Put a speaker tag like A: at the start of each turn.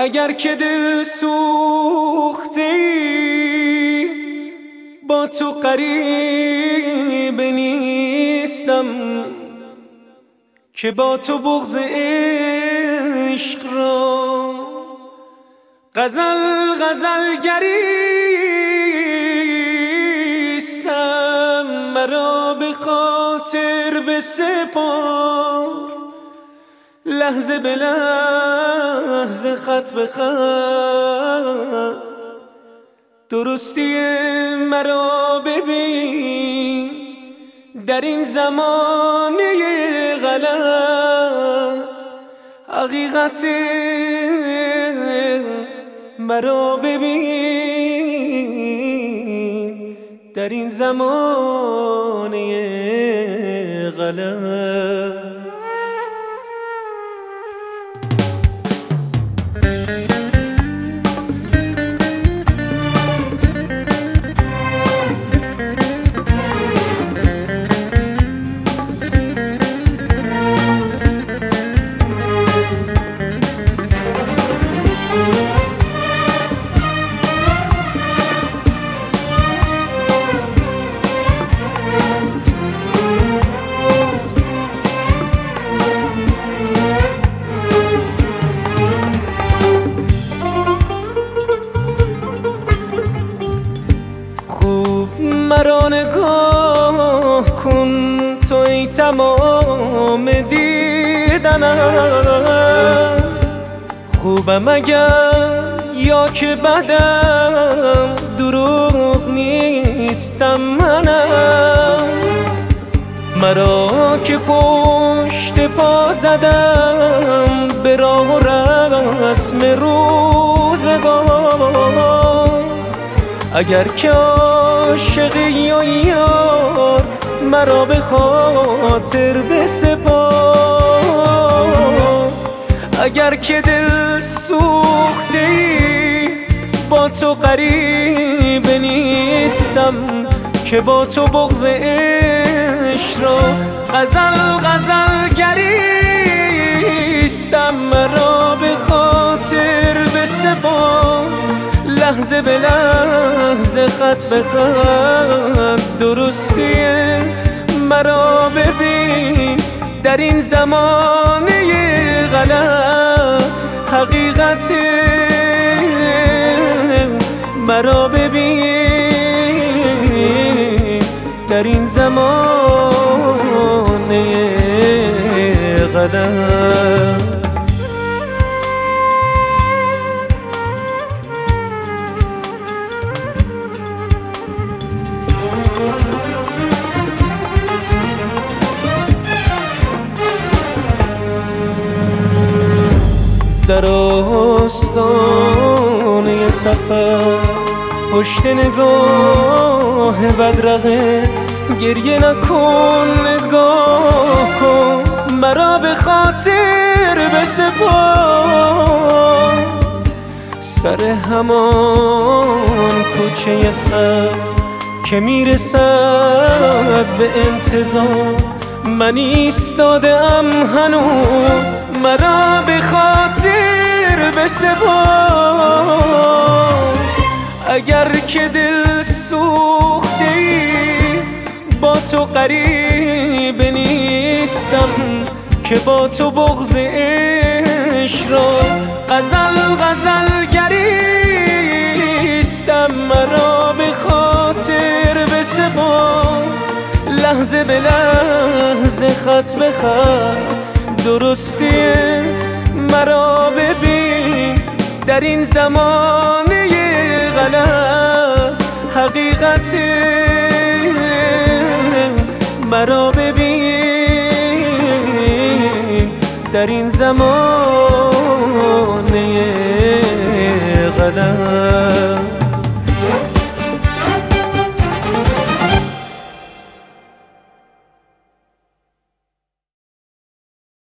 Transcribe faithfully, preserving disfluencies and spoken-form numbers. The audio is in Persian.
A: اگر که دل سوختی با تو قریب نیستم، که با تو بغض عشق را غزل غزل گریستم. مرا به خاطر بسپار لحظه به لحظه، خط به خط، درستی مرا ببین در این زمانه غلط. حقیقت مرا ببین در این زمانه غلط. مرا نگاه کن تو ای تمام دیدنم، خوبم اگر یا که بدم، دروغ نیستم منم. مرا که پشت پا زدم به راه و رسم روزگار، اگر که عاشقی و یار مرا به خاطر بسپار. اگر که دل سوختی با تو قریب نیستم، که با تو بغض عشق را غزل غزل گریستم. مرا به خاطر بسپار لحظه به لحظه، خط به خط، درستی مرا ببین در این زمانه غلط. حقیقت مرا ببین در این زمانه غلط. در آستانه سفر پشت نگاه بدرقه، گریه نکن نگاه کن مرا به خاطر بسپار. سر همان کوچه سبز که میرسد به انتظار، من ایستاده‌ام هنوز مرا به خاطر بسپار. اگر که دل سوختی با تو قریب نیستم، که با تو بغض عشق را غزل غزل گریستم. مرا به خاطر بسپار لحظه به لحظه، خط به خط، درستی مرا ببین در این زمانه غلط. حقیقت مرا ببین در این زمانه غلط.